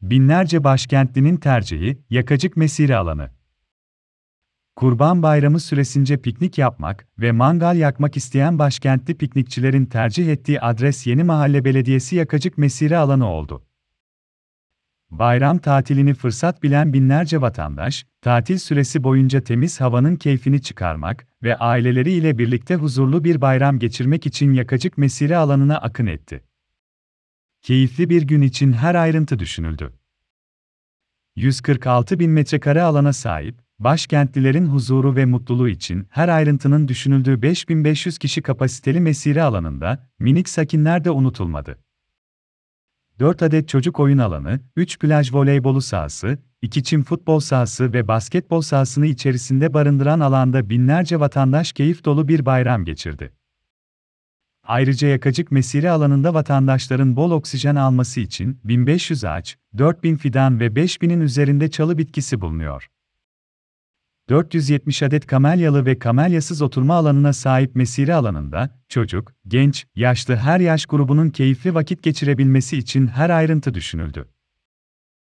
Binlerce başkentlinin tercihi, yakacık mesire alanı. Kurban Bayramı süresince piknik yapmak ve mangal yakmak isteyen başkentli piknikçilerin tercih ettiği adres Yenimahalle Belediyesi Yakacık Mesire Alanı oldu. Bayram tatilini fırsat bilen binlerce vatandaş, tatil süresi boyunca temiz havanın keyfini çıkarmak ve aileleriyle birlikte huzurlu bir bayram geçirmek için Yakacık Mesire Alanı'na akın etti. Keyifli bir gün için her ayrıntı düşünüldü. 146 bin metrekare alana sahip, başkentlilerin huzuru ve mutluluğu için her ayrıntının düşünüldüğü 5500 kişi kapasiteli mesire alanında, minik sakinler de unutulmadı. 4 adet çocuk oyun alanı, 3 plaj voleybolu sahası, 2 çim futbol sahası ve basketbol sahasını içerisinde barındıran alanda binlerce vatandaş keyif dolu bir bayram geçirdi. Ayrıca Yakacık Mesire alanında vatandaşların bol oksijen alması için 1500 ağaç, 4000 fidan ve 5000'in üzerinde çalı bitkisi bulunuyor. 470 adet kamelyalı ve kamelyasız oturma alanına sahip mesire alanında, çocuk, genç, yaşlı her yaş grubunun keyifli vakit geçirebilmesi için her ayrıntı düşünüldü.